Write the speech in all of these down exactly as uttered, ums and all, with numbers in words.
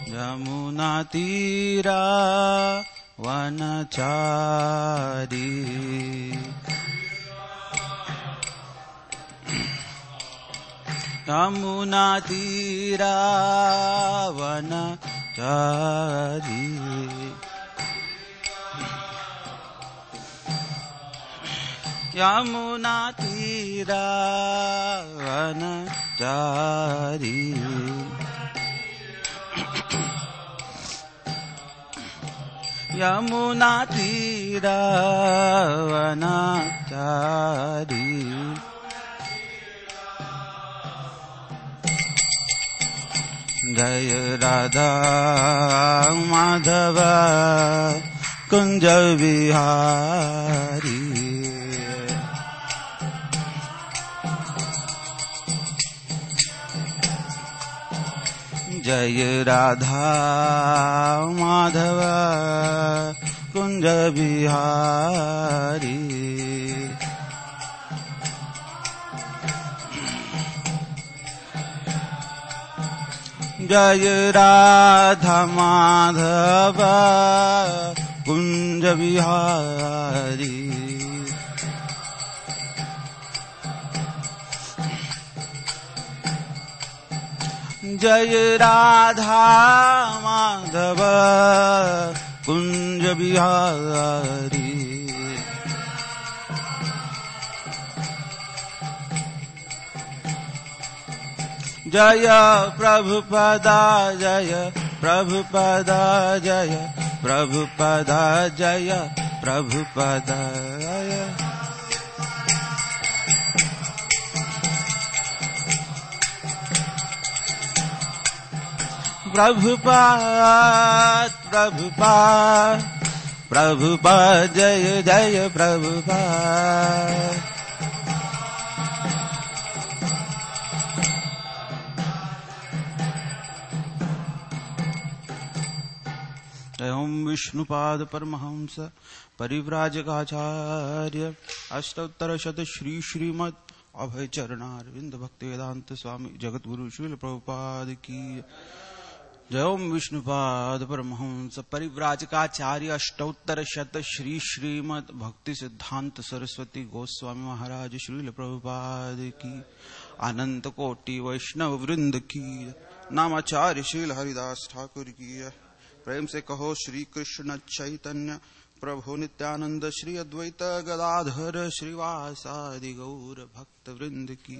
यमुना तीरा वनचारी यमुना तीरा वनचारी यमुना तीरा वनचारी यमुना तीरा वनचारी जय राधा माधव कुंज विहारी जय राधा माधव कुंज बिहारी जय राधा माधव कुंज बिहारी जय राधा माधव कुंज बिहारी जय प्रभुपदा जय प्रभुपदा जय प्रभुपदा जय प्रभुपदा जय प्रभुपाद प्रभुपाद प्रभुपाद जय जय प्रभुपाद जय ओम विष्णुपाद परमहंस परिव्राजकाचार्य अष्टोत्तर शत श्री श्रीमद अभय चरणारविंद भक्ति वेदांत स्वामी जगतगुरु श्रील प्रभुपाद की जय ओम विष्णुपाद परमहंस परिव्राजकाचार्य अष्टोत्तर शत श्री श्रीमद भक्ति सिद्धांत सरस्वती गोस्वामी महाराज श्रील प्रभुपाद की अनंत कोटि वैष्णव वृंद की नामाचार्य श्रील हरिदास ठाकुर की प्रेम से कहो श्री कृष्ण चैतन्य प्रभु नित्यानंद श्री अद्वैत गदाधर श्रीवासादि गौर भक्त वृंद की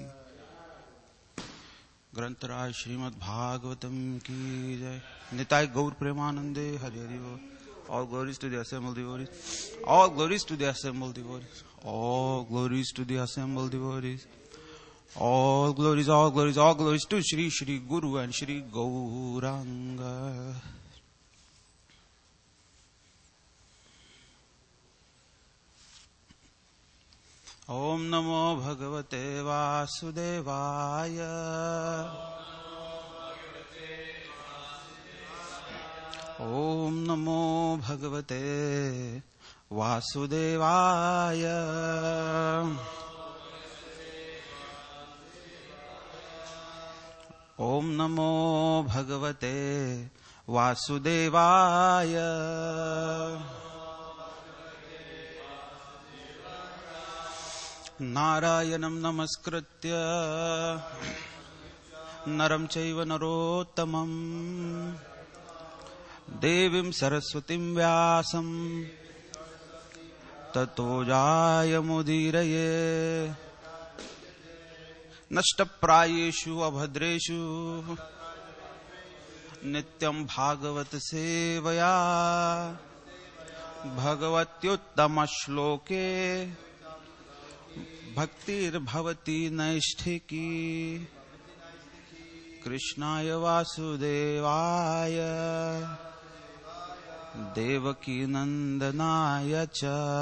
ग्रंथराज श्रीमद् भागवतम की जय निताय गौर प्रेमानंदे हरि हरि बोल all glories to the assembled devotees all glories to the assembled devotees all glories to the assembled devotees all glories all glories all glories to Shri Shri Guru and Shri Gauranga. ओम नमो भगवते वासुदेवाय ओम नमो भगवते वासुदेवाय ओम नमो भगवते वासुदेवाय नारायणं नमस्कृत्य नरं चैव नरोत्तमं देवीं सरस्वतीं व्यासं ततो जायमुदीरये नष्टप्रायेषु अभद्रेषु नित्यं भागवत सेवया भगवत्युत्तमश्लोके भक्तिर्भवति नैष्ठिकी कृष्णाय वासुदेवाय देवकी नंदनाय च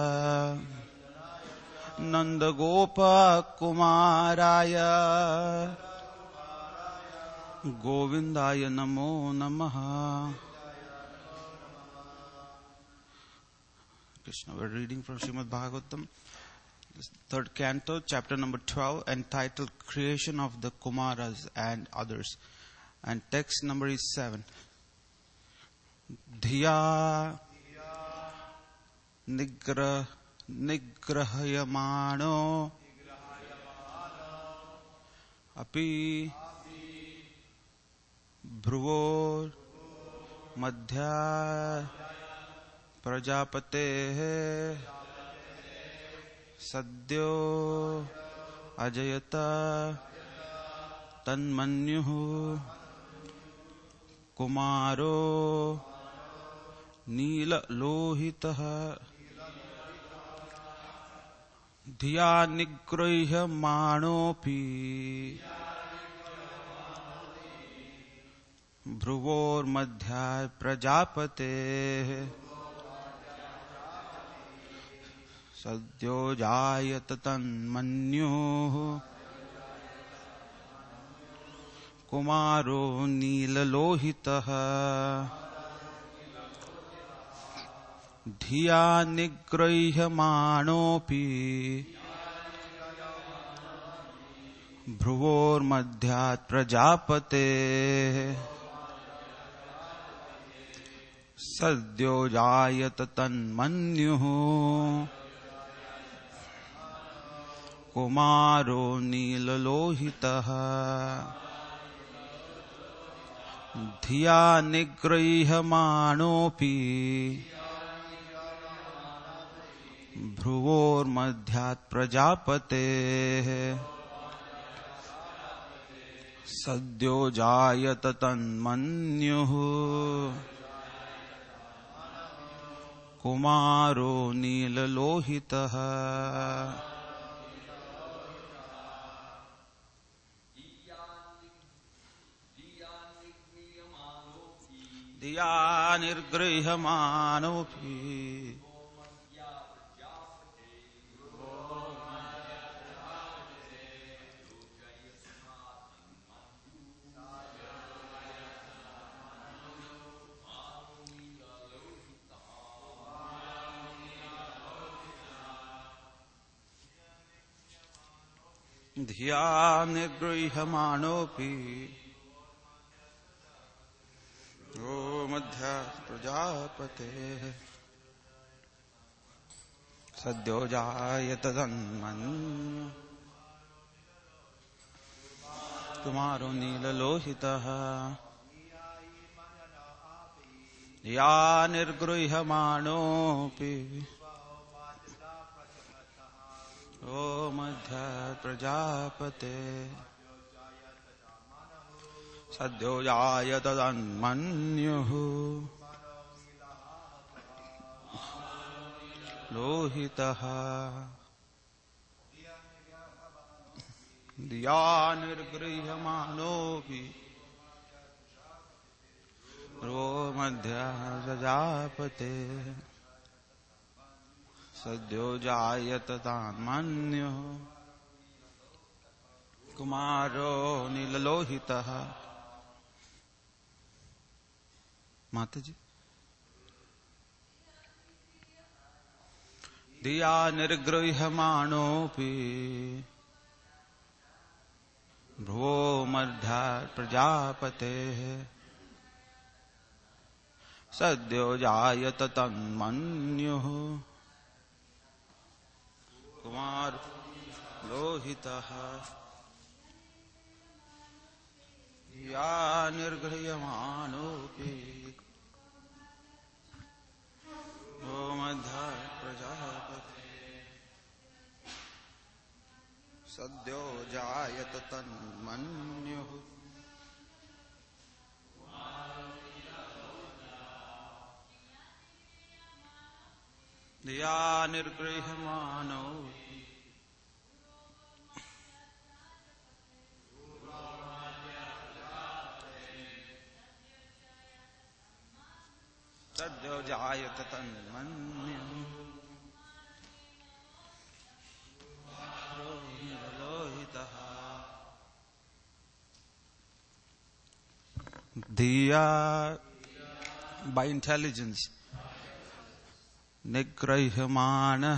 नंदगोपकुमाराय गोविंदाय नमो नमः. Krishna, we're reading from Srimad Bhagavatam, third canto, chapter number twelve, entitled Creation of the Kumaras and Others, and text number is seven. धिया निग्रह निग्रह्यमाणो अपि भ्रुवोर् मध्या प्रजापतेः सद्यो अजयत तन्मन्युः कुमारो नीललोहितः धिया निगृह्यमाणोऽपि भ्रुवोर्मध्या प्रजापतेः सद्यो जायत तन्मन्युः कुमारो नीललोहितः धिया निगृह्यमाणोऽपि भ्रुवोर्मध्यात् प्रजापतेः सद्यो जायत तन्मन्युः कुमारो नीललोहितः धिया निगृह्यमाणोऽपि भ्रुवोर्मध्यात् प्रजापतेः सद्यो जायत तन्मन्युः कुमारो नीललोहितः धिया निर्गृह्यमाणोऽपि धिया निगृह्यमाणोऽपि ओ मध्या प्रजापतेः सद्यो जायत तन्मन्युः कुमारो नीललोहितः धिया निर्गृह्यमाणोऽपि ओ मध्या प्रजापते सद्यो जायत तन्मन्युः लोहितः धिया निर्गृह्यमाणोऽपि ओ मध्या प्रजापते सद्यो जायत तन्मन्युः कुमारो नीललोहितः। माता जी धिया निर्गृह्यमाणोऽपि भ्रुवो मध्या प्रजापतेः सद्यो जायत तन्मन्युः कुमार लोहितः धिया निर्गृह्यमाणोऽपि ओ मध्या प्रजापते सद्यो जायत तन्मन्युः धिया निर्गृह्यमाणोऽपि सद्यो जायत तन्मन्युः लोहितः धिया by intelligence nigrahyamanah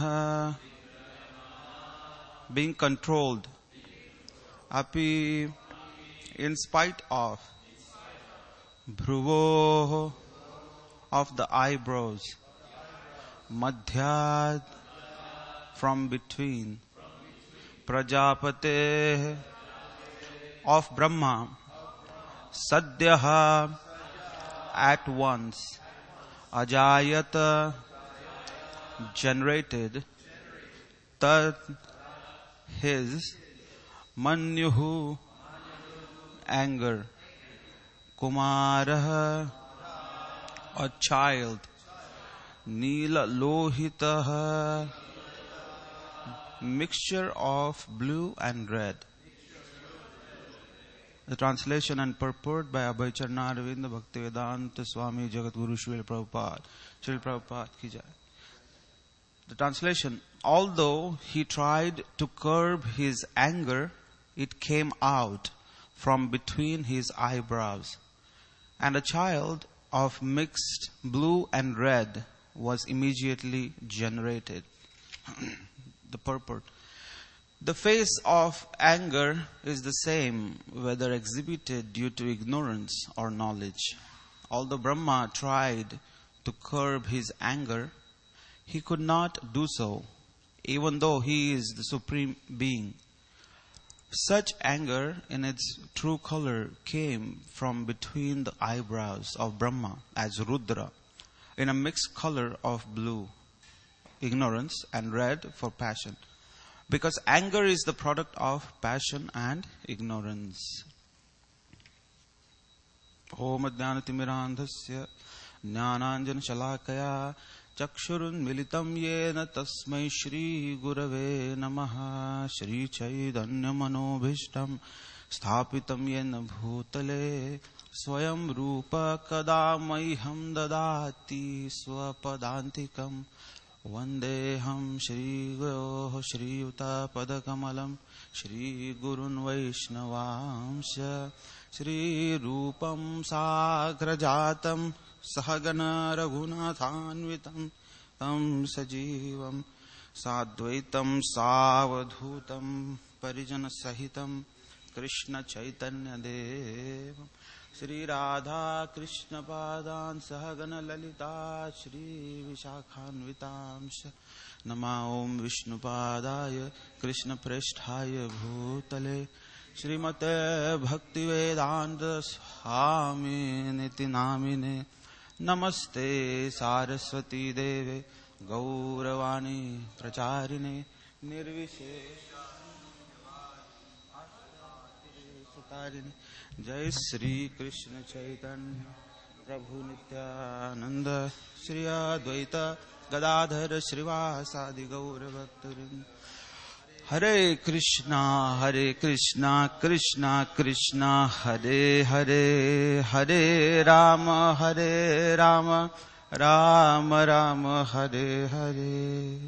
being controlled api in spite of भ्रुवोः of the eyebrows, madhyad, from between, Prajapate, of Brahma, Sadhyaha, at once, Ajayata, generated, Tad, his, Manyuhu, anger, Kumaraha, a child, Nila Lohitaha, mixture of blue and red. The translation and purport by Abhay Charnaravinda Bhaktivedanta Swami Jagadguru Srila Prabhupada. Srila Prabhupada ki jai. The translation: although he tried to curb his anger, it came out from between his eyebrows, and a child of mixed blue and red was immediately generated. The purport: the face of anger is the same whether exhibited due to ignorance or knowledge. Although Brahma tried to curb his anger, he could not do so, even though he is the supreme being. Such anger in its true color came from between the eyebrows of Brahma as Rudra, in a mixed color of blue, ignorance, and red for passion. Because anger is the product of passion and ignorance. Om Jnanatimirandhasya Jnananjana Shalakaya Chakshurun Militam Yena Tasmai Shri Gurave Namaha Shri Chaitanya Manobhishtam Sthapitam Yena Bhutale Swayam Rupa Kadamaiham Dadati Swapadantikam Vandeham Shri Guru Shri Yuta Padakamalam Shri Gurun Vaishnavamsya Shri Rupam Sagrajatam Sahagana Raghunathanvitam Tam Sajivam Sadvaitam Savadhutam Parijana Sahitam Krishna Chaitanya Devam Shri Radha Krishna Padan Sahagana Lalita Shri Vishakhanvitamsha Nama Om Vishnu Padaya Krishna Preshthaya Bhutale Srimate Bhakti Vedanta Swami Niti Namine Namaste Saraswati Deve Gauravani Pracharine Nirvishesha Sutarine Jai Shri Krishna Chaitanya Prabhu Nityananda Shri Advaita Gadadhara Srivasadi Gaura Bhaktarind Hare Krishna Hare Krishna Krishna Krishna Hare Hare Hare Rama Hare Rama Rama Rama Hare Hare.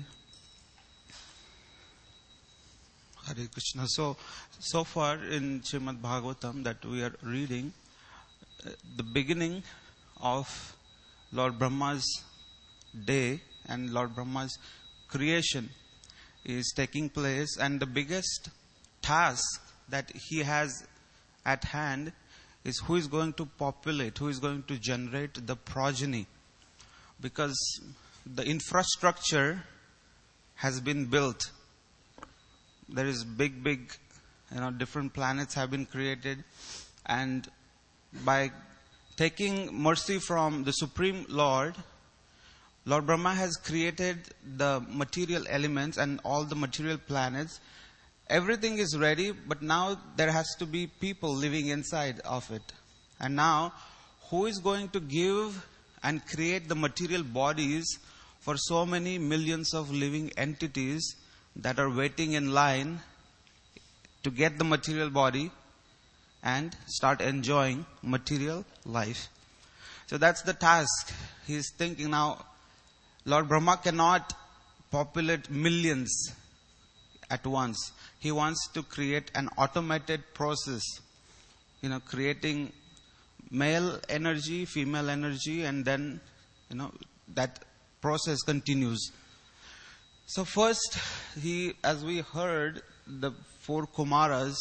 Hare Krishna. So, so far in Srimad Bhagavatam that we are reading, uh, the beginning of Lord Brahma's day and Lord Brahma's creation is taking place, and the biggest task that he has at hand is who is going to populate, who is going to generate the progeny, because the infrastructure has been built. There is big, big, you know, different planets have been created, and by taking mercy from the Supreme Lord, Lord Brahma has created the material elements and all the material planets. Everything is ready, but now there has to be people living inside of it. And now, who is going to give and create the material bodies for so many millions of living entities that are waiting in line to get the material body and start enjoying material life? So that's the task. He's thinking now, Lord Brahma cannot populate millions at once. He wants to create an automated process, you know, creating male energy, female energy, and then, you know, that process continues. So first, he, as we heard, the four Kumaras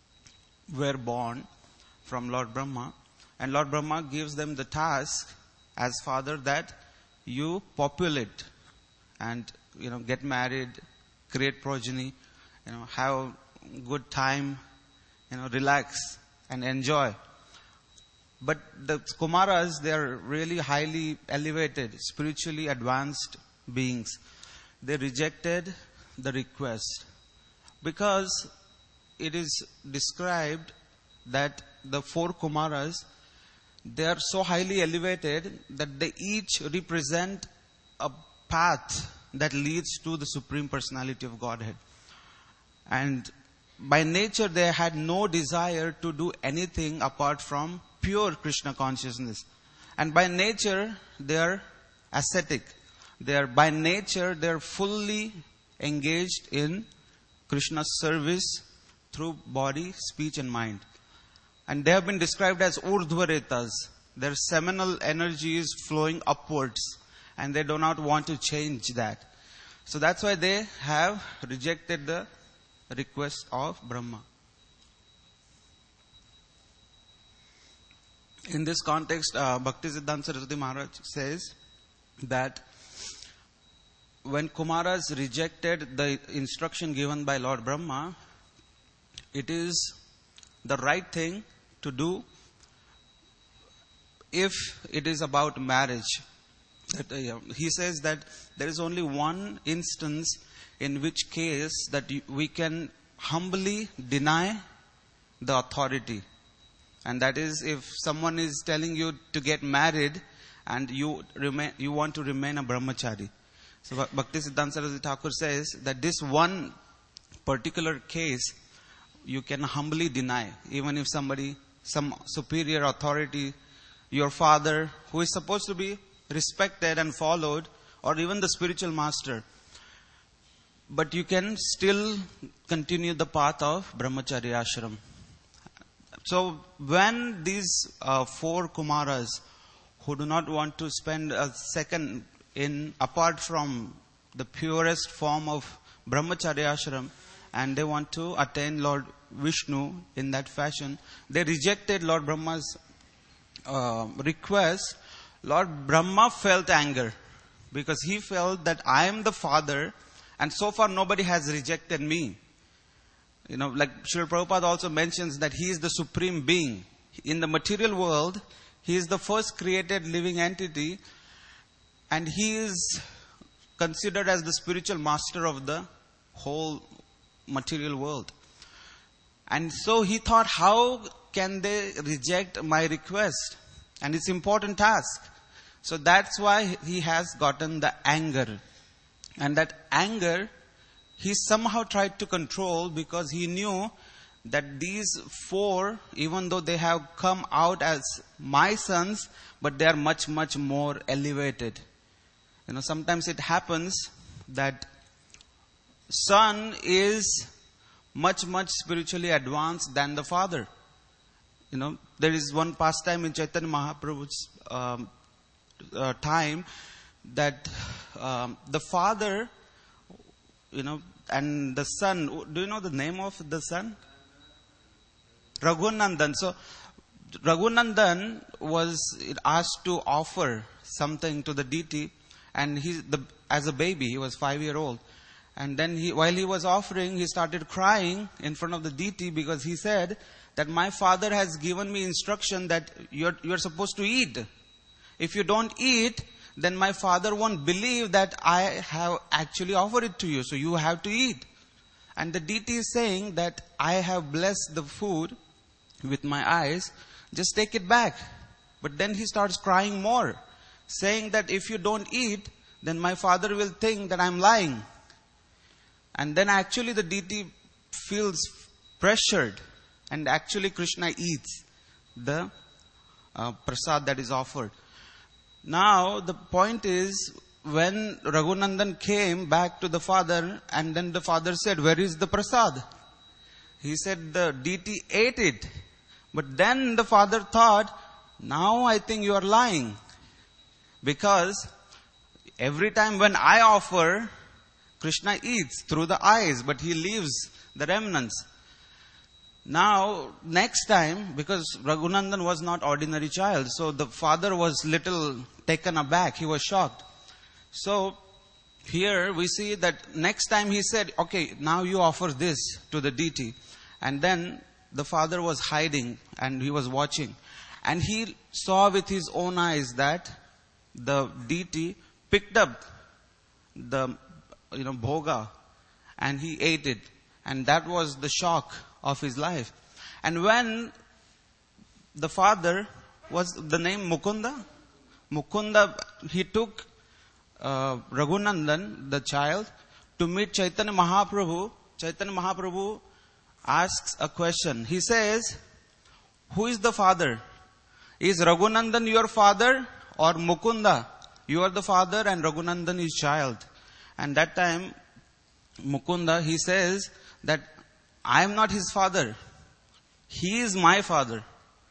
were born from Lord Brahma, and Lord Brahma gives them the task as father that you populate and, you know, get married, create progeny, you know, have good time, you know, relax and enjoy. But the Kumaras, they are really highly elevated, spiritually advanced beings. They rejected the request because it is described that the four Kumaras, they are so highly elevated that they each represent a path that leads to the Supreme Personality of Godhead. And by nature, they had no desire to do anything apart from pure Krishna consciousness. And by nature, they are ascetic. They are, by nature, they are fully engaged in Krishna's service through body, speech and mind. And they have been described as urdhvaretas. Their seminal energy is flowing upwards. And they do not want to change that. So that's why they have rejected the request of Brahma. In this context, uh, Bhaktisiddhanta Saraswati Maharaj says that when Kumaras rejected the instruction given by Lord Brahma, it is the right thing to do if it is about marriage. That, uh, he says that there is only one instance in which case that we can humbly deny the authority. And that is if someone is telling you to get married and you remain, you want to remain a brahmachari. So Bhaktisiddhanta Saraswati Thakur says that this one particular case you can humbly deny. Even if somebody, some superior authority, your father, who is supposed to be respected and followed, or even the spiritual master, but you can still continue the path of brahmacharya ashram. So when these uh, four Kumaras who do not want to spend a second in apart from the purest form of brahmacharya ashram, and they want to attain Lord Vishnu in that fashion, they rejected Lord Brahma's uh, request. Lord Brahma felt anger because he felt that I am the father and so far nobody has rejected me. You know, like Srila Prabhupada also mentions that he is the supreme being. In the material world, he is the first created living entity and he is considered as the spiritual master of the whole material world. And so he thought, how can they reject my request? And it's an important task. So that's why he has gotten the anger. And that anger, he somehow tried to control because he knew that these four, even though they have come out as my sons, but they are much, much more elevated. You know, sometimes it happens that son is much, much spiritually advanced than the father. You know, there is one pastime in Chaitanya Mahaprabhu's um, uh, time that um, the father, you know, and the son, do you know the name of the son? Raghunandan. So, Raghunandan was asked to offer something to the deity, and he, the, as a baby, he was five year old. And then he, while he was offering, he started crying in front of the deity because he said that my father has given me instruction that you're, you're supposed to eat. If you don't eat, then my father won't believe that I have actually offered it to you. So you have to eat. And the deity is saying that I have blessed the food with my eyes. Just take it back. But then he starts crying more, saying that if you don't eat, then my father will think that I'm lying. And then actually the deity feels pressured. And actually Krishna eats the uh, prasad that is offered. Now the point is, when Raghunandan came back to the father, and then the father said, where is the prasad? He said, the deity ate it. But then the father thought, now I think you are lying. Because every time when I offer, Krishna eats through the eyes, but he leaves the remnants. Now, next time, because Raghunandan was not ordinary child, so the father was little taken aback. He was shocked. So, here we see that next time he said, okay, now you offer this to the deity. And then the father was hiding and he was watching. And he saw with his own eyes that the deity picked up the, you know, bhoga and he ate it. And that was the shock of his life. And when the father was the name Mukunda, Mukunda, he took uh, Raghunandan, the child, to meet Chaitanya Mahaprabhu. Chaitanya Mahaprabhu asks a question. He says, who is the father? Is Raghunandan your father or Mukunda? You are the father and Raghunandan is child. And that time, Mukunda, he says that I am not his father. He is my father.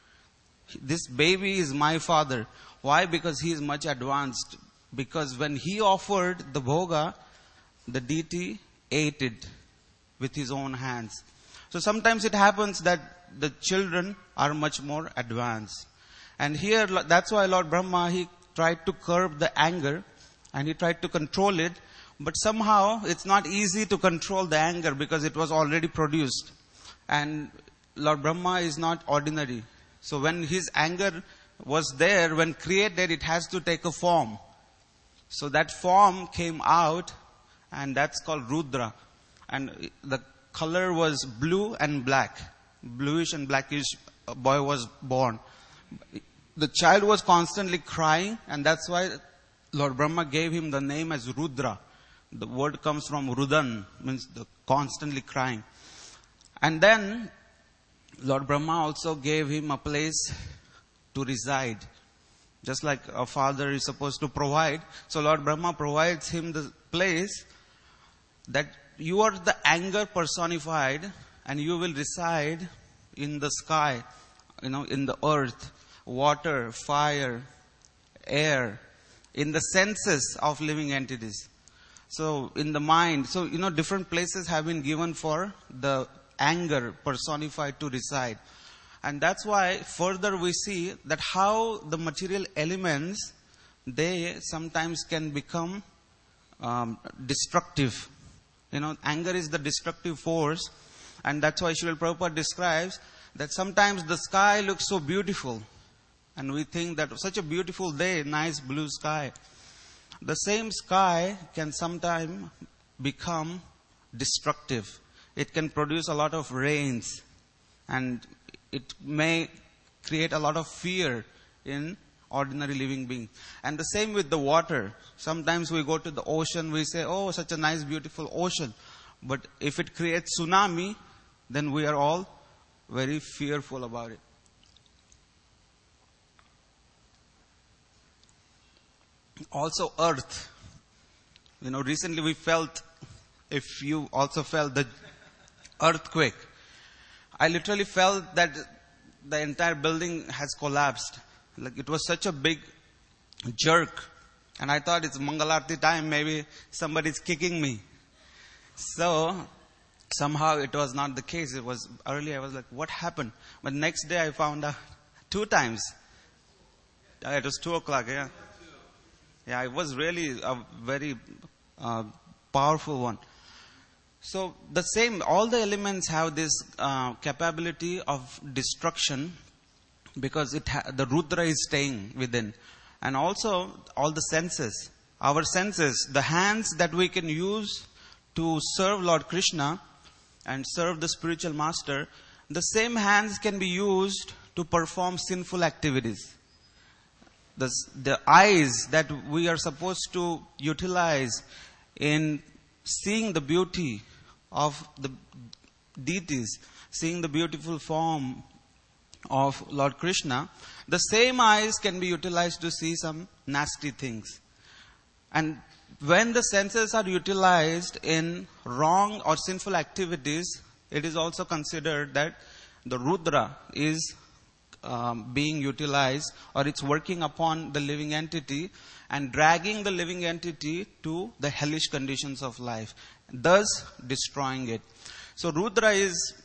This baby is my father. Why? Because he is much advanced. Because when he offered the bhoga, the deity ate it with his own hands. So sometimes it happens that the children are much more advanced. And here, that's why Lord Brahma, he tried to curb the anger and he tried to control it. But somehow it's not easy to control the anger because it was already produced. And Lord Brahma is not ordinary. So when his anger was there, when created, it has to take a form. So that form came out and that's called Rudra. And the color was blue and black. Bluish and blackish boy was born. The child was constantly crying and that's why Lord Brahma gave him the name as Rudra. The word comes from Rudan, means the constantly crying. And then Lord Brahma also gave him a place to reside. Just like a father is supposed to provide. So Lord Brahma provides him the place that you are the anger personified and you will reside in the sky, you know, in the earth, water, fire, air, in the senses of living entities. So in the mind, so you know different places have been given for the anger personified to reside. And that's why further we see that how the material elements, they sometimes can become um, destructive. You know, anger is the destructive force. And that's why Srila Prabhupada describes that sometimes the sky looks so beautiful. And we think that such a beautiful day, nice blue sky. The same sky can sometimes become destructive. It can produce a lot of rains and it may create a lot of fear in ordinary living beings. And the same with the water. Sometimes we go to the ocean, we say, oh, such a nice beautiful ocean. But if it creates tsunami, then we are all very fearful about it. Also earth. You know, recently we felt, if you also felt the earthquake, I literally felt that the entire building has collapsed. Like it was such a big jerk. And I thought it's Mangalarti time, maybe somebody's kicking me. So, somehow it was not the case. It was early, I was like, what happened? But next day I found out two times. Yeah, it was two o'clock, yeah. Yeah, it was really a very uh, powerful one. So the same, all the elements have this uh, capability of destruction because it ha- the Rudra is staying within. And also all the senses, our senses, the hands that we can use to serve Lord Krishna and serve the spiritual master, the same hands can be used to perform sinful activities. The, the eyes that we are supposed to utilize in seeing the beauty of the deities, seeing the beautiful form of Lord Krishna, the same eyes can be utilized to see some nasty things. And when the senses are utilized in wrong or sinful activities, it is also considered that the Rudra is um, being utilized, or it's working upon the living entity and dragging the living entity to the hellish conditions of life, thus destroying it. So Rudra is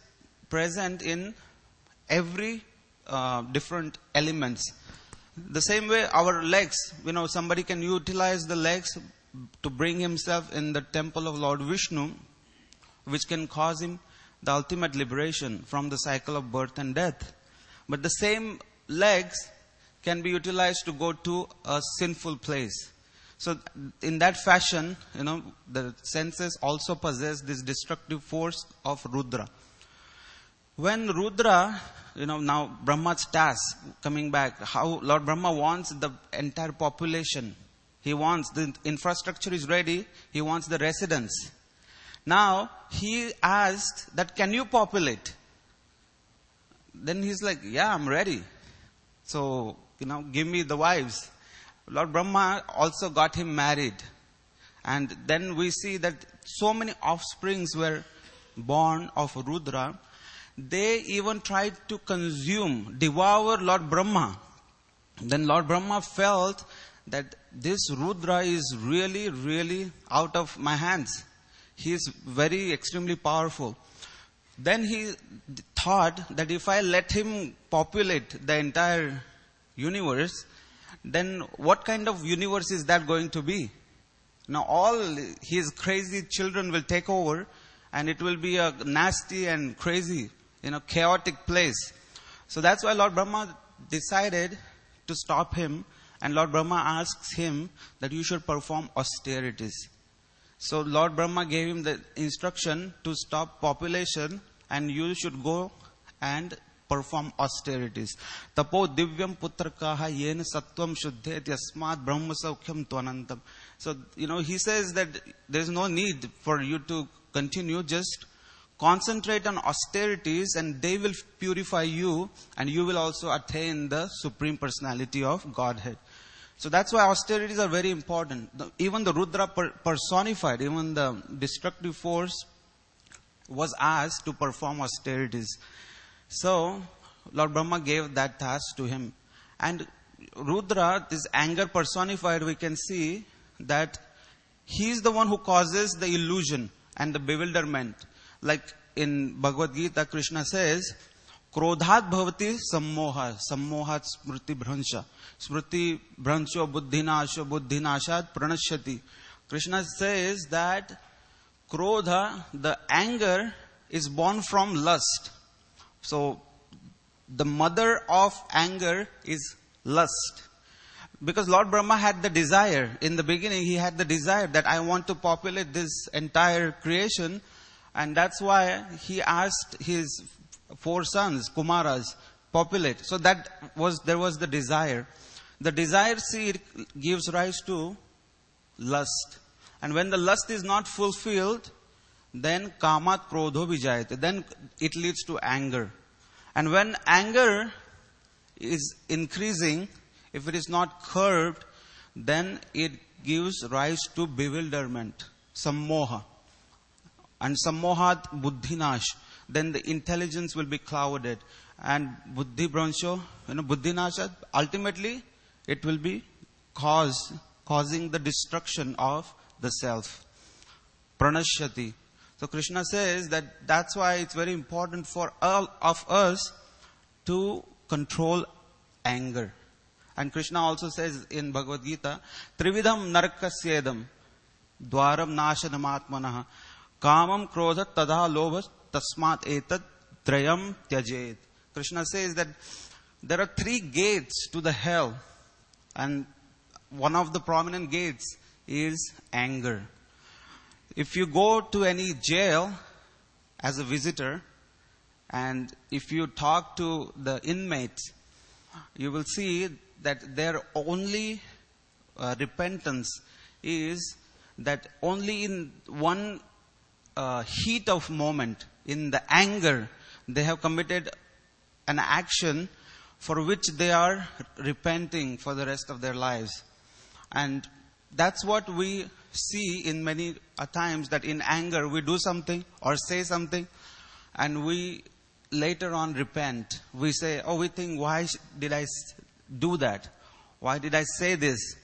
present in every uh, different elements. The same way our legs, you know, somebody can utilize the legs to bring himself in the temple of Lord Vishnu, which can cause him the ultimate liberation from the cycle of birth and death. But the same legs can be utilized to go to a sinful place. So in that fashion, you know, the senses also possess this destructive force of Rudra. When Rudra, you know, now Brahma's task, coming back, how Lord Brahma wants the entire population. He wants, the infrastructure is ready, he wants the residents. Now, he asks that, can you populate? Then he's like, yeah, I'm ready. So, you know, give me the wives. Lord Brahma also got him married. And then we see that so many offsprings were born of Rudra. They even tried to consume, devour Lord Brahma. Then Lord Brahma felt that this Rudra is really, really out of my hands. He is very extremely powerful. Then he thought that if I let him populate the entire universe, then what kind of universe is that going to be? Now all his crazy children will take over, and it will be a nasty and crazy, you know, chaotic place. So that's why Lord Brahma decided to stop him, and Lord Brahma asks him that you should perform austerities. So Lord Brahma gave him the instruction to stop population, and you should go and perform austerities. Tapo divyam putrakaha yena sattvam shuddhet yasmat brahma saukhyam tvanantam. So, you know, he says that there is no need for you to continue. Just concentrate on austerities and they will purify you, and you will also attain the Supreme Personality of Godhead. So that's why austerities are very important. The, even the Rudra per, personified, even the destructive force was asked to perform austerities. So Lord Brahma gave that task to him. And Rudra, this anger personified, we can see that he is the one who causes the illusion and the bewilderment. Like in Bhagavad Gita, Krishna says, Krodhat bhavati sammoha, sammohat smriti bhransha. Smriti bhransho buddhinasho buddhinashat pranashyati. Krishna says that Krodha, the anger, is born from lust. So, the mother of anger is lust. Because Lord Brahma had the desire. In the beginning, he had the desire that I want to populate this entire creation. And that's why he asked his four sons, Kumaras, populate. So that was, there was the desire. The desire seed gives rise to lust. And when the lust is not fulfilled, then kamat krodho vijayate. Then it leads to anger. And when anger is increasing, if it is not curbed, then it gives rise to bewilderment, sammoha. And sammohat buddhinash. Then the intelligence will be clouded. And buddhi bransho, you know, buddhinasha, ultimately it will be cause, causing the destruction of the self. Pranashyati. So Krishna says that that's why it's very important for all of us to control anger. And Krishna also says in Bhagavad Gita, Trividham narkasyedam dwaram nashanam atmanaha kamam krodha tadha lobha tasmat etat trayam tyajed. Krishna says that there are three gates to the hell, and one of the prominent gates is anger. If you go to any jail as a visitor, and if you talk to the inmates, you will see that their only uh, repentance is that only in one uh, heat of moment, in the anger, they have committed an action for which they are repenting for the rest of their lives. And that's what we see in many uh, times, that in anger we do something or say something and we later on repent. We say, oh, we think, why did I do that? Why did I say this?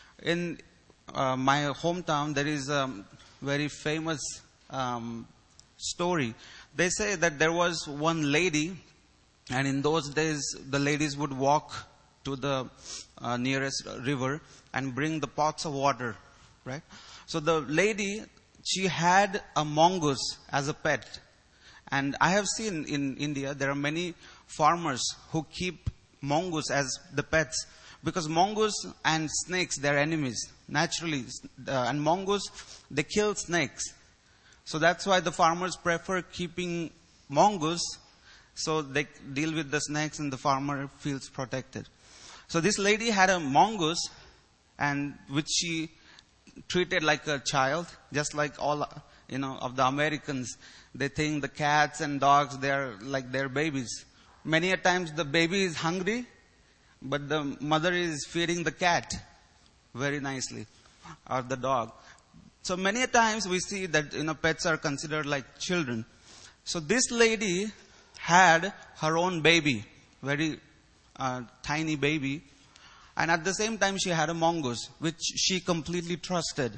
In uh, my hometown, there is a very famous um, story. They say that there was one lady, and in those days the ladies would walk to the uh, nearest river and bring the pots of water, right? So the lady, she had a mongoose as a pet. And I have seen in India, there are many farmers who keep mongoose as the pets. Because mongoose and snakes, they're enemies, naturally. Uh, and mongoose, they kill snakes. So that's why the farmers prefer keeping mongoose, so they deal with the snakes and the farmer feels protected. So this lady had a mongoose, and which she treated like a child, just like all, you know, of the Americans. They think the cats and dogs, they're like their babies. Many a times the baby is hungry, but the mother is feeding the cat very nicely, or the dog. So many a times we see that, you know, pets are considered like children. So this lady had her own baby, very uh, tiny baby. And at the same time she had a mongoose, which she completely trusted.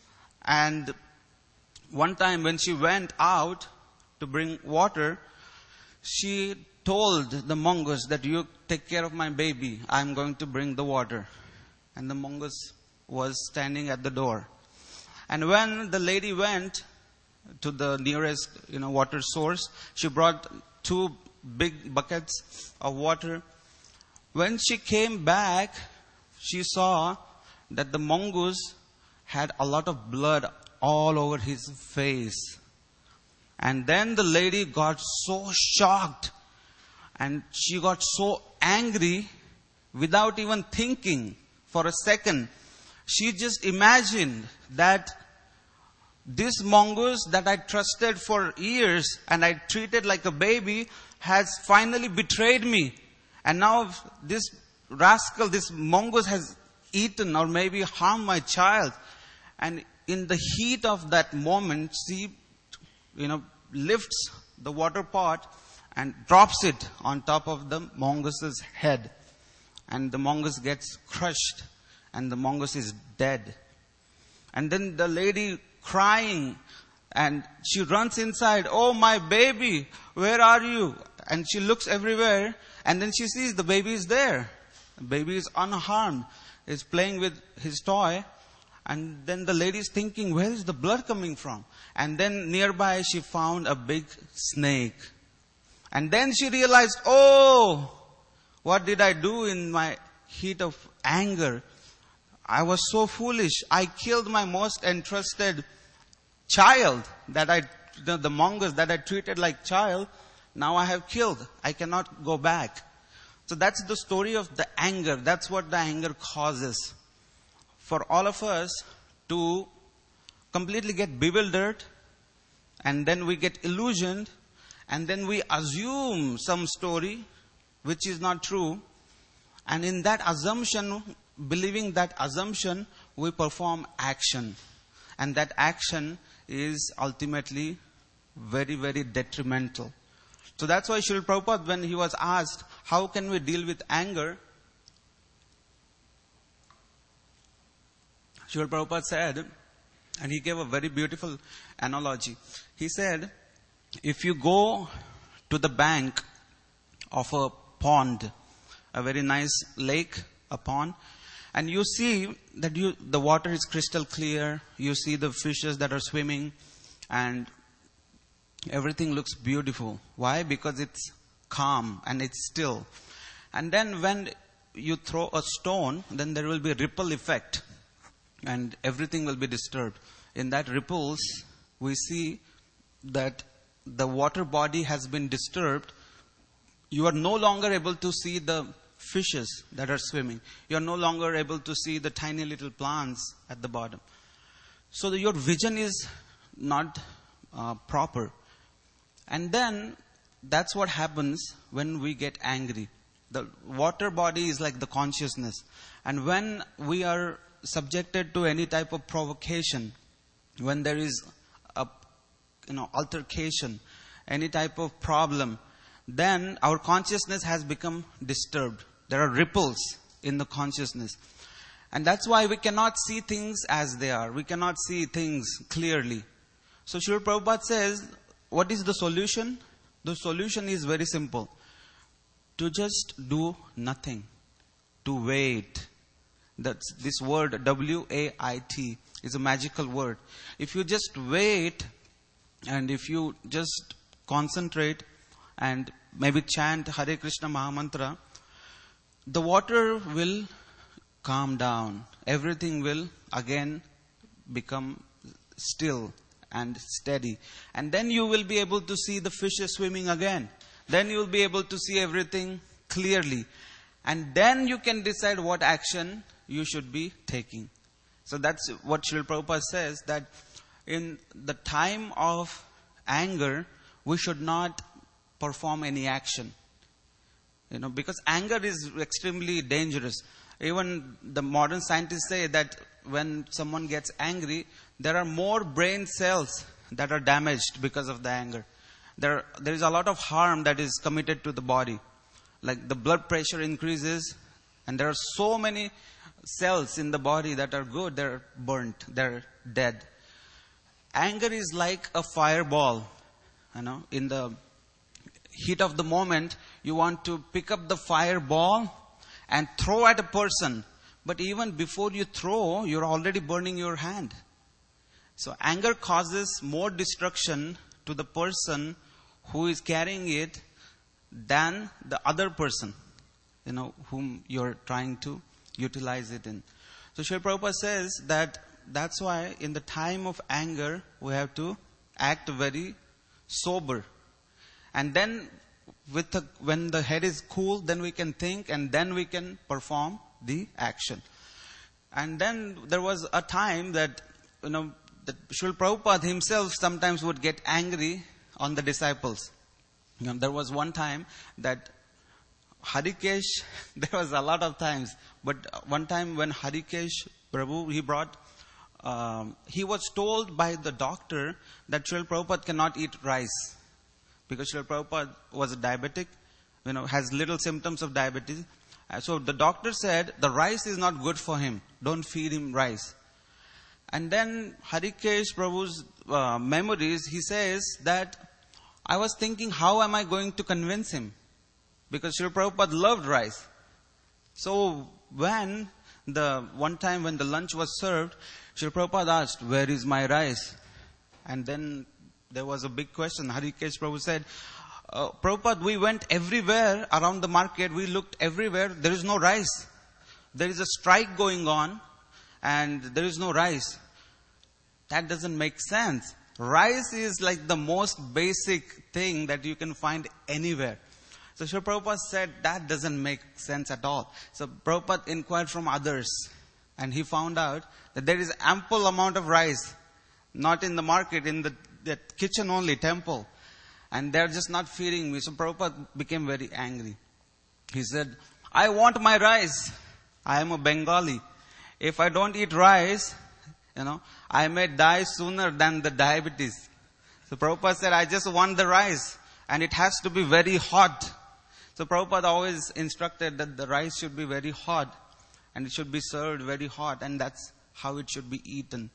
And one time when she went out to bring water, she told the mongoose that you take care of my baby. I'm going to bring the water. And the mongoose was standing at the door. And when the lady went to the nearest, you know, water source, she brought two big buckets of water. When she came back, she saw that the mongoose had a lot of blood all over his face. And then the lady got so shocked. And she got so angry without even thinking for a second. She just imagined that this mongoose that I trusted for years and I treated like a baby has finally betrayed me. And now this rascal, this mongoose has eaten or maybe harmed my child. And in the heat of that moment, she, you know, lifts the water pot and drops it on top of the mongoose's head. And the mongoose gets crushed and the mongoose is dead. And then the lady crying, and she runs inside. Oh, my baby, where are you? And she looks everywhere, and then she sees the baby is there. The baby is unharmed, is playing with his toy. And then the lady is thinking, where is the blood coming from? And then nearby she found a big snake. And then she realized, oh, what did I do in my heat of anger? I was so foolish. I killed my most entrusted child, that I, the, the mongoose that I treated like child. Now I have killed. I cannot go back. So that's the story of the anger. That's what the anger causes. For all of us to completely get bewildered, and then we get illusioned, and then we assume some story which is not true. And in that assumption, believing that assumption, we perform action. And that action is ultimately very, very detrimental. So that's why Srila Prabhupada, when he was asked, how can we deal with anger? Srila Prabhupada said, and he gave a very beautiful analogy. He said, if you go to the bank of a pond, a very nice lake, a pond, and you see that you, the water is crystal clear, you see the fishes that are swimming, and everything looks beautiful. Why? Because it's calm and it's still. And then when you throw a stone, then there will be a ripple effect, and everything will be disturbed. In that ripples, we see that the water body has been disturbed. You are no longer able to see the fishes that are swimming. You are no longer able to see the tiny little plants at the bottom. So the, your vision is not uh, proper. And then that's what happens when we get angry. The water body is like the consciousness. And when we are subjected to any type of provocation, when there is a you know altercation, any type of problem, then our consciousness has become disturbed. There are ripples in the consciousness. And that's why we cannot see things as they are. We cannot see things clearly. So Srila Prabhupada says, what is the solution? The solution is very simple. To just do nothing. To wait. That's this word W A I T is a magical word. If you just wait and if you just concentrate and maybe chant Hare Krishna Mahamantra, the water will calm down. Everything will again become still and steady. And then you will be able to see the fishes swimming again. Then you will be able to see everything clearly. And then you can decide what action you should be taking. So that's what Srila Prabhupada says, that in the time of anger, we should not perform any action. You know, because anger is extremely dangerous. Even the modern scientists say that when someone gets angry, there are more brain cells that are damaged because of the anger. There, there is a lot of harm that is committed to the body. Like the blood pressure increases, and there are so many cells in the body that are good, they're burnt, they're dead. Anger is like a fireball. You know, in the heat of the moment, you want to pick up the fireball and throw at a person. But even before you throw, you're already burning your hand. So anger causes more destruction to the person who is carrying it than the other person, you know, whom you're trying to utilize it in. So Srila Prabhupada says that that's why in the time of anger, we have to act very sober. And then with the, when the head is cool, then we can think and then we can perform the action. And then there was a time that, you know, that Srila Prabhupada himself sometimes would get angry on the disciples. You know, there was one time that Harikesh, there was a lot of times, but one time when Harikesh Prabhu, he brought, um, he was told by the doctor that Srila Prabhupada cannot eat rice. Because Srila Prabhupada was a diabetic, you know, has little symptoms of diabetes. So the doctor said, the rice is not good for him. Don't feed him rice. And then Harikesh Prabhu's uh, memories, he says that I was thinking, how am I going to convince him? Because Srila Prabhupada loved rice. So when the one time when the lunch was served, Srila Prabhupada asked, where is my rice? And then there was a big question. Harikesh Prabhu said, uh, Prabhupada, we went everywhere around the market. We looked everywhere. There is no rice. There is a strike going on and there is no rice. That doesn't make sense. Rice is like the most basic thing that you can find anywhere. So Srila Prabhupada said that doesn't make sense at all. So Prabhupada inquired from others and he found out that there is ample amount of rice, not in the market, in the, the kitchen only, temple. And they're just not feeding me. So Prabhupada became very angry. He said, I want my rice. I am a Bengali. If I don't eat rice, you know, I may die sooner than the diabetes. So Prabhupada said, I just want the rice. And it has to be very hot. So Prabhupada always instructed that the rice should be very hot. And it should be served very hot. And that's how it should be eaten.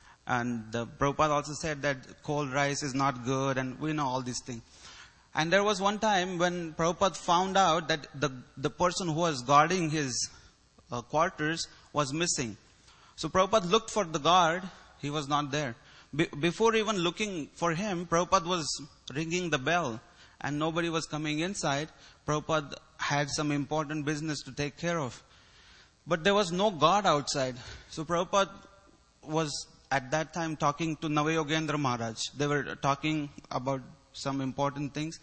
And the Prabhupada also said that cold rice is not good. And we know all these things. And there was one time when Prabhupada found out that the, the person who was guarding his uh, quarters was missing. So Prabhupada looked for the guard. He was not there. Be- before even looking for him, Prabhupada was ringing the bell. And nobody was coming inside. Prabhupada had some important business to take care of. But there was no guard outside. So Prabhupada was at that time talking to Navayogendra Maharaj. They were talking about some important things.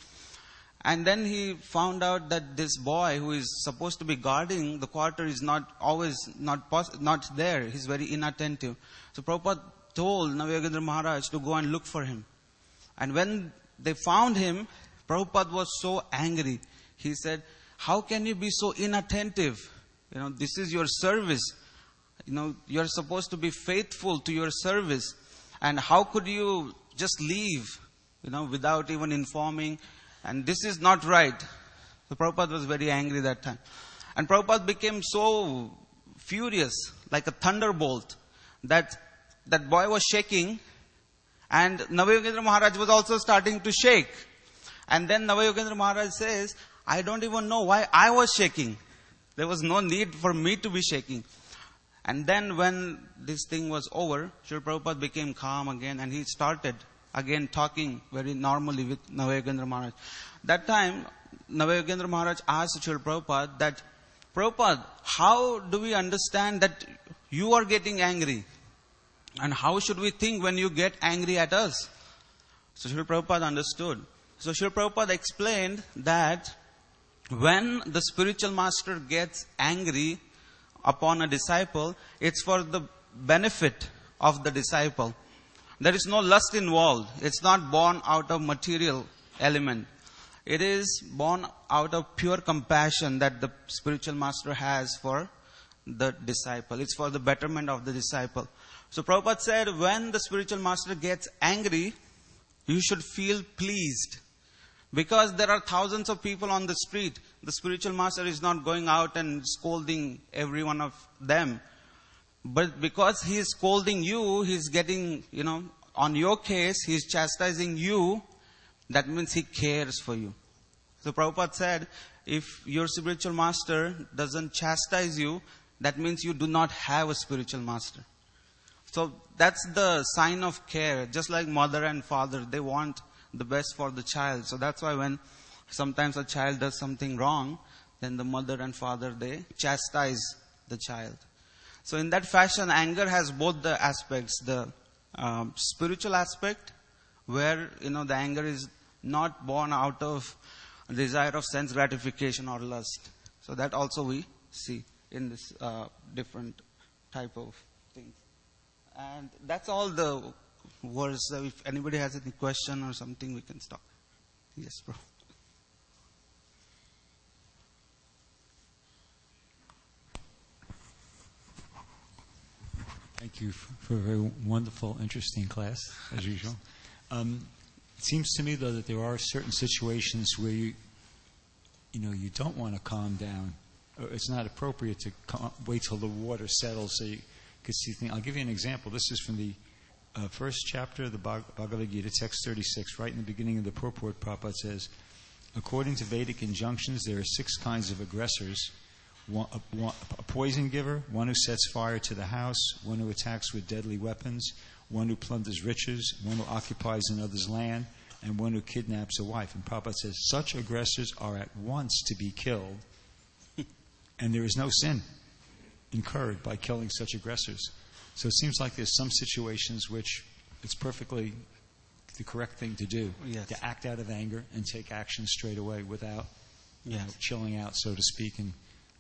And then he found out that this boy who is supposed to be guarding the quarter is not always not pos- not there. He's very inattentive. So Prabhupada told Navayogendra Maharaj to go and look for him. And when they found him, Prabhupada was so angry. He said, how can you be so inattentive? You know, this is your service. You know, you're supposed to be faithful to your service. And how could you just leave, you know, without even informing? And this is not right. So Prabhupada was very angry that time. And Prabhupada became so furious, like a thunderbolt, that that boy was shaking. And Navayogendra Maharaj was also starting to shake. And then Navayogendra Maharaj says, I don't even know why I was shaking. There was no need for me to be shaking. And then when this thing was over, Srila Prabhupada became calm again and he started again talking very normally with Navayogendra Maharaj. That time, Navayogendra Maharaj asked Srila Prabhupada that, Prabhupada, how do we understand that you are getting angry? And how should we think when you get angry at us? So Srila Prabhupada understood. So Srila Prabhupada explained that when the spiritual master gets angry upon a disciple, it's for the benefit of the disciple. There is no lust involved. It's not born out of material element. It is born out of pure compassion that the spiritual master has for the disciple. It's for the betterment of the disciple. So Prabhupada said, when the spiritual master gets angry, you should feel pleased. Because there are thousands of people on the street. The spiritual master is not going out and scolding every one of them. But because he is scolding you, he is getting, you know, on your case, he is chastising you. That means he cares for you. So Prabhupada said, if your spiritual master doesn't chastise you, that means you do not have a spiritual master. So that's the sign of care. Just like mother and father, they want the best for the child. So that's why when sometimes a child does something wrong, then the mother and father, they chastise the child. So in that fashion, anger has both the aspects. The um, spiritual aspect, where, you know, the anger is not born out of desire of sense gratification or lust. So that also we see in this uh, different type of things. And that's all the words. So if anybody has any question or something, we can stop. Yes, bro. Thank you for a very wonderful, interesting class, as usual. Um, it seems to me, though, that there are certain situations where you, you know, you don't want to calm down. It's not appropriate to calm, wait till the water settles so you can see things. I'll give you an example. This is from the uh, first chapter of the Bhagavad Gita, text thirty-six. Right in the beginning of the purport, Prabhupada says, according to Vedic injunctions, there are six kinds of aggressors. One, a, one, a poison giver, one who sets fire to the house, one who attacks with deadly weapons, one who plunders riches, one who occupies another's land, and one who kidnaps a wife. And Prabhupada says, such aggressors are at once to be killed, and there is no sin incurred by killing such aggressors. So it seems like there's some situations which it's perfectly the correct thing to do, yes, to act out of anger and take action straight away without yes. you know, chilling out, so to speak. And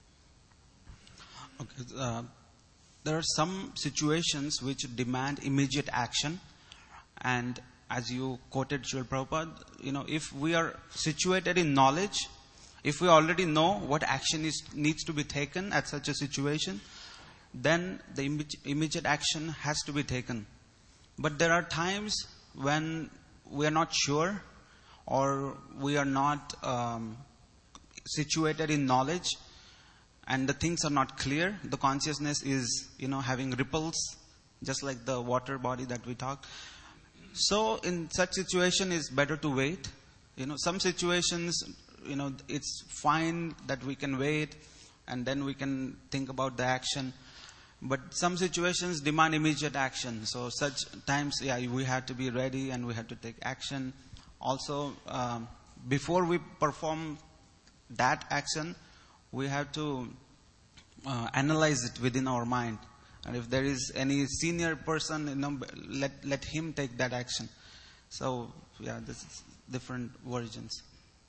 Okay, uh, there are some situations which demand immediate action, and as you quoted Srila Prabhupada, you know, if we are situated in knowledge, if we already know what action is needs to be taken at such a situation, then the Im- immediate action has to be taken. But there are times when we are not sure, or we are not um, situated in knowledge, and the things are not clear. The consciousness is, you know, having ripples, just like the water body that we talked. So in such situation, it's better to wait. You know, some situations, you know, it's fine that we can wait, and then we can think about the action. But some situations demand immediate action. So such times, yeah, we have to be ready and we have to take action. Also, um, before we perform that action, we have to uh, analyze it within our mind. And if there is any senior person, you know, let let him take that action. So, yeah, this is different versions.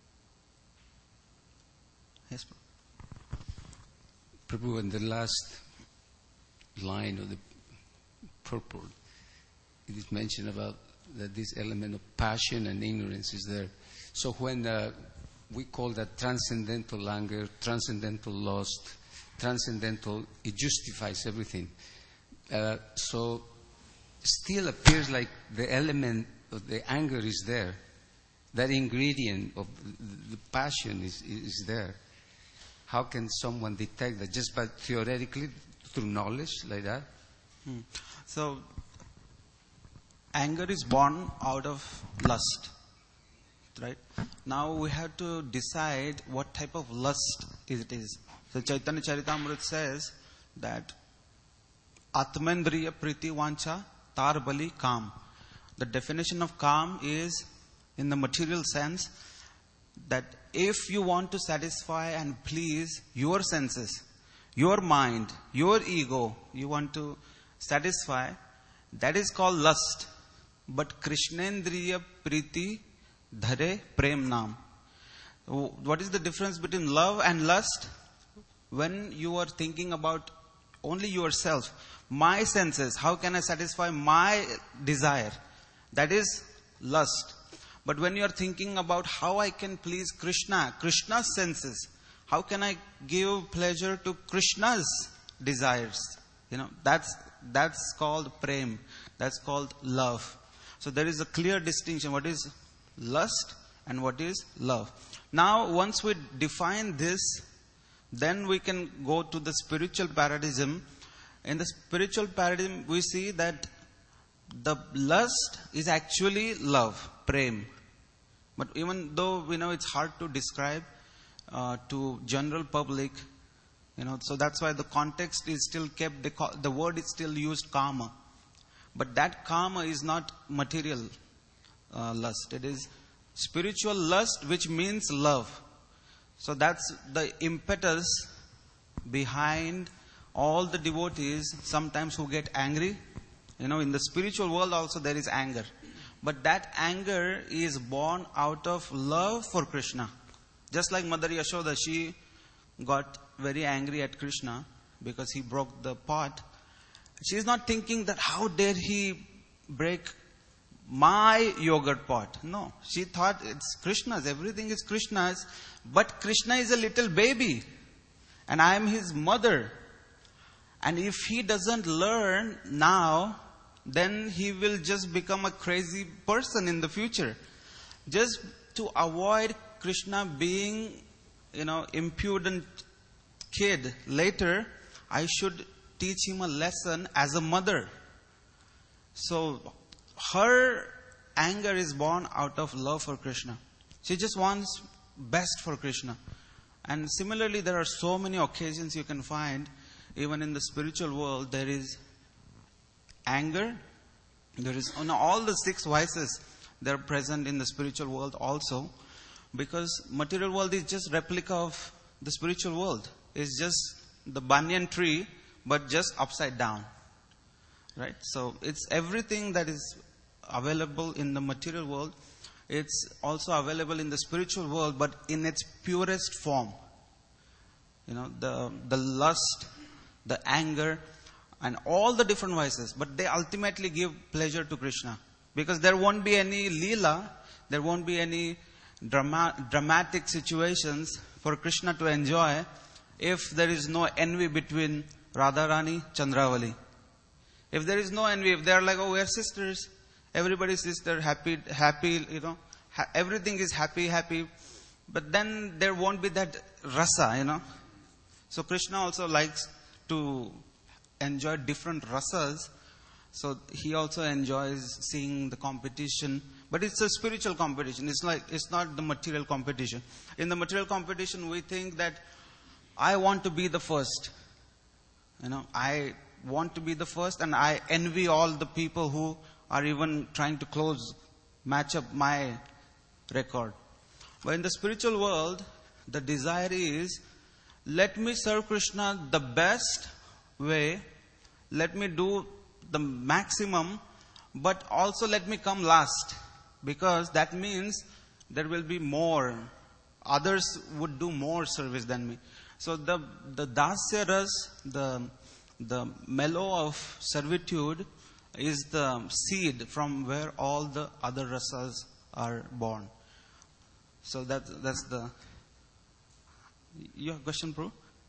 Yes, Prabhu, in the last line of the purport, it is mentioned about that this element of passion and ignorance is there. So when uh, we call that transcendental anger, transcendental lust, transcendental, it justifies everything. Uh, so still appears like the element of the anger is there. That ingredient of the passion is, is there. How can someone detect that? Just by theoretically, through knowledge like that? Hmm. So, anger is born out of lust. Right? Now we have to decide what type of lust it is. So Chaitanya Charitamrita says that Atmendriya Priti Vancha Tar Bali Kam. The definition of Kam is, in the material sense, that if you want to satisfy and please your senses, your mind, your ego, you want to satisfy, that is called lust. But Krishnendriya Priti Dhare Prem Nam. What is the difference between love and lust? When you are thinking about only yourself, my senses, how can I satisfy my desire? That is lust. But when you are thinking about how I can please Krishna, Krishna's senses, how can I give pleasure to Krishna's desires? You know, that's that's called prem. That's called love. So there is a clear distinction. What is lust and what is love? Now, once we define this, then we can go to the spiritual paradigm. In the spiritual paradigm, we see that the lust is actually love, prem. But even though we know it's hard to describe uh, to general public, you know, so that's why the context is still kept, the, the word is still used, kama. But that kama is not material uh, lust. It is spiritual lust, which means love. So that's the impetus behind all the devotees sometimes who get angry. You know, in the spiritual world also there is anger. But that anger is born out of love for Krishna. Just like Mother Yashoda, she got very angry at Krishna because he broke the pot. She is not thinking that how dare he break my yogurt pot. No, she thought it's Krishna's. Everything is Krishna's. But Krishna is a little baby. And I am his mother. And if he doesn't learn now, then he will just become a crazy person in the future. Just to avoid Krishna being, you know, impudent kid later, I should teach him a lesson as a mother. So her anger is born out of love for Krishna. She just wants best for Krishna. And similarly, there are so many occasions you can find, even in the spiritual world, there is anger. There is, you know, all the six vices, they're present in the spiritual world also. Because material world is just replica of the spiritual world. It's just the banyan tree, but just upside down. Right? So it's everything that is available in the material world. It's also available in the spiritual world, but in its purest form. You know, the the lust, the anger, and all the different vices. But they ultimately give pleasure to Krishna. Because there won't be any leela, there won't be any drama, dramatic situations for Krishna to enjoy if there is no envy between Radharani, Chandravali. If there is no envy, if they are like, oh, we are sisters, everybody's sister, happy, happy, you know, ha- everything is happy, happy. But then there won't be that rasa, you know. So Krishna also likes to enjoy different rasas. So he also enjoys seeing the competition. But it's a spiritual competition. It's like, it's not the material competition. In the material competition, we think that I want to be the first. You know, I want to be the first, and I envy all the people who are even trying to close, match up my record. But in the spiritual world, the desire is, let me serve Krishna the best way, let me do the maximum, but also let me come last, because that means there will be more. Others would do more service than me. So the the dasya ras, the the mellow of servitude, is the seed from where all the other rasas are born. So that that's the. Your question, Prabhu?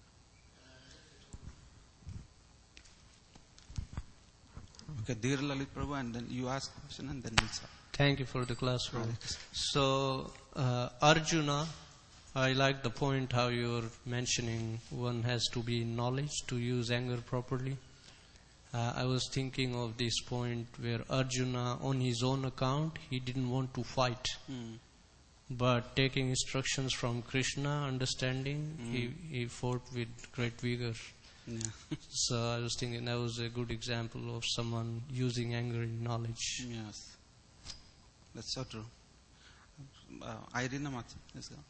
Okay, dear Lalit Prabhu, and then you ask a question and then we'll start. Thank you for the class, Prabhu. So, uh, Arjuna, I like the point how you're mentioning one has to be in knowledge to use anger properly. uh, I was thinking of this point where Arjuna, on his own account, he didn't want to fight. Mm. But taking instructions from Krishna, understanding, Mm. he, he fought with great vigor. Yeah. So I was thinking that was a good example of someone using anger in knowledge. Yes. That's so true. Uh, Irina Matsu, let's go.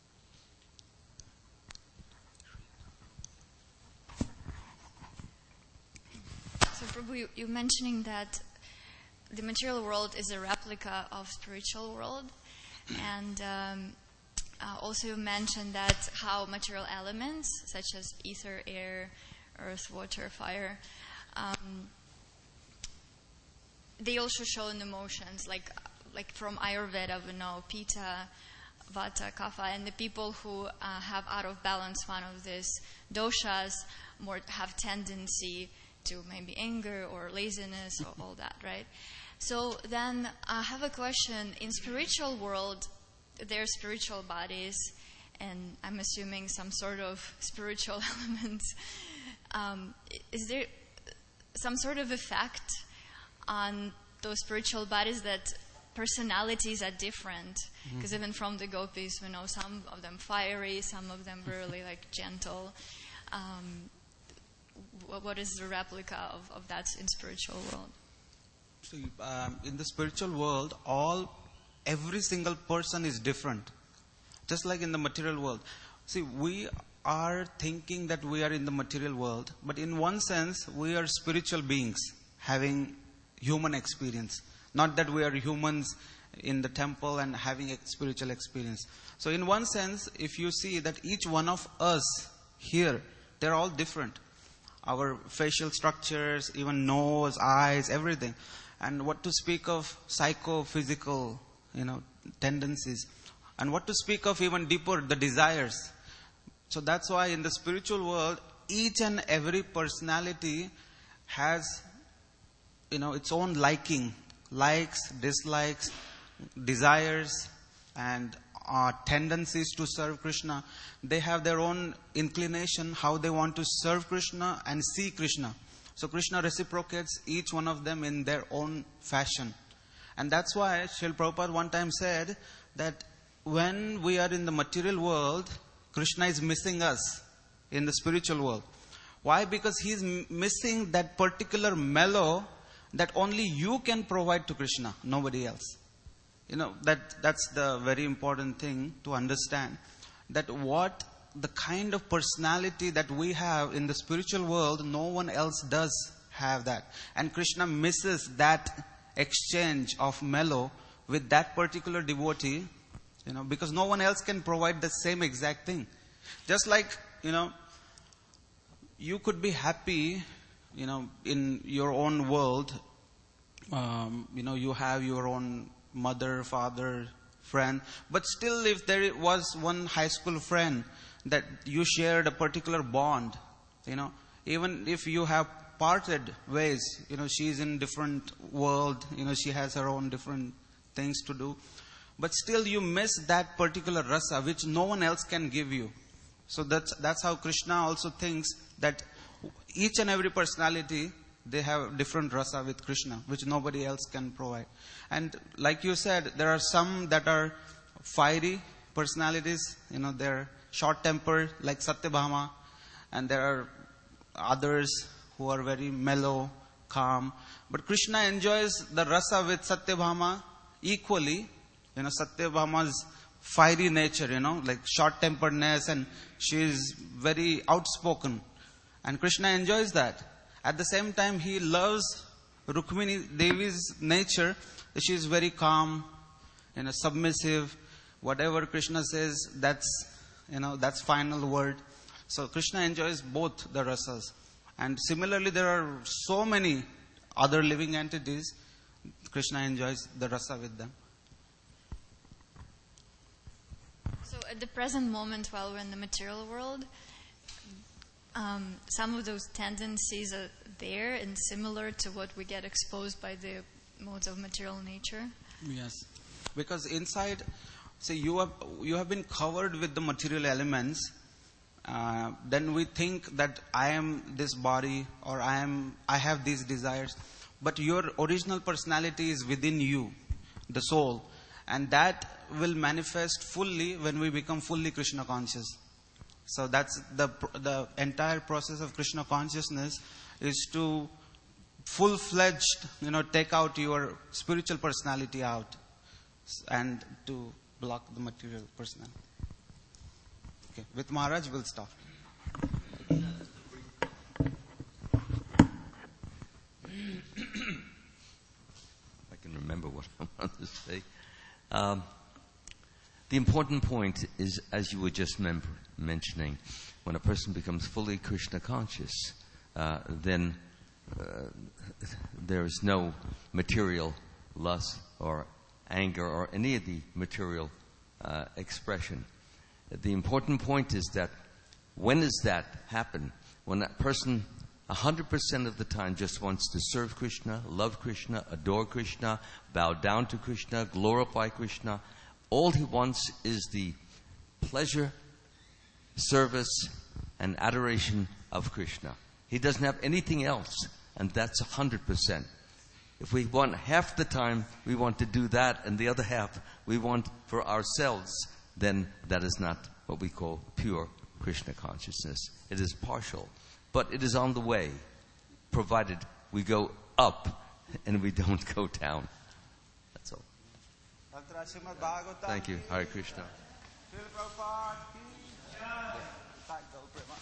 So Prabhu, you, you're mentioning that the material world is a replica of spiritual world. And um, uh, also you mentioned that how material elements such as ether, air, earth, water, fire, um, they also show in emotions, like like from Ayurveda we know Pitta, Vata, Kapha, and the people who uh, have out of balance one of these doshas more have tendency to maybe anger or laziness or all that, right? So then I have a question. In spiritual world, there are spiritual bodies, and I'm assuming some sort of spiritual elements. Um, is there some sort of effect on those spiritual bodies that personalities are different? Because mm-hmm. even from the gopis, we know some of them fiery, some of them really like gentle. Um, what is the replica of, of that in spiritual world? So, um, in the spiritual world, all, every single person is different. Just like in the material world. See, we are thinking that we are in the material world, but in one sense, we are spiritual beings having human experience. Not that we are humans in the temple and having a spiritual experience. So in one sense, if you see that each one of us here, they're all different. Our facial structures, even nose, eyes, everything. And what to speak of psychophysical, you know, tendencies. And what to speak of even deeper, the desires. So that's why in the spiritual world, each and every personality has, you know, its own liking. Likes, dislikes, desires, and uh, tendencies to serve Krishna. They have their own inclination, how they want to serve Krishna and see Krishna. So Krishna reciprocates each one of them in their own fashion. And that's why Srila Prabhupada one time said that when we are in the material world, Krishna is missing us in the spiritual world. Why? Because he is m- missing that particular mellow that only you can provide to Krishna, nobody else. You know, that that's the very important thing to understand. That what the kind of personality that we have in the spiritual world, no one else does have that. And Krishna misses that exchange of mellow with that particular devotee, you know, because no one else can provide the same exact thing. Just like, you know, you could be happy, you know, in your own world. Um, you know, you have your own mother, father, friend. But still, if there was one high school friend that you shared a particular bond, you know, even if you have parted ways, you know, she's in different world, you know, she has her own different things to do. But still you miss that particular rasa which no one else can give you. So that's, that's how Krishna also thinks that each and every personality, they have different rasa with Krishna, which nobody else can provide. And like you said, there are some that are fiery personalities, you know, they're short-tempered, like Satyabhama, and there are others who are very mellow, calm. But Krishna enjoys the rasa with Satyabhama equally. You know, Satyabhama's fiery nature, you know, like short-temperedness, and she is very outspoken. And Krishna enjoys that. At the same time, he loves Rukmini Devi's nature. She is very calm, you know, submissive. Whatever Krishna says, that's, you know, that's final word. So Krishna enjoys both the rasas. And similarly, there are so many other living entities. Krishna enjoys the rasa with them. So at the present moment, while we're in the material world, um, some of those tendencies are there and similar to what we get exposed by the modes of material nature. Yes, because inside, see, you have you have been covered with the material elements, uh, then we think that I am this body, or I am, I have these desires. But your original personality is within you, the soul, and that will manifest fully when we become fully Krishna conscious. So that's the the entire process of Krishna consciousness, is to full-fledged, you know, take out your spiritual personality out and to block the material personality. Okay, with Maharaj we'll stop. I can remember what I want to say. Um, the important point is, as you were just mem- mentioning, when a person becomes fully Krishna conscious, uh, then uh, there is no material lust or anger or any of the material uh, expression. The important point is that when does that happen? When that person one hundred percent of the time just wants to serve Krishna, love Krishna, adore Krishna, bow down to Krishna, glorify Krishna. All he wants is the pleasure, service, and adoration of Krishna. He doesn't have anything else, and that's one hundred percent. If we want half the time, we want to do that, and the other half we want for ourselves, then that is not what we call pure Krishna consciousness. It is partial. But it is on the way, provided we go up and we don't go down. That's all. Thank you. Hare Krishna.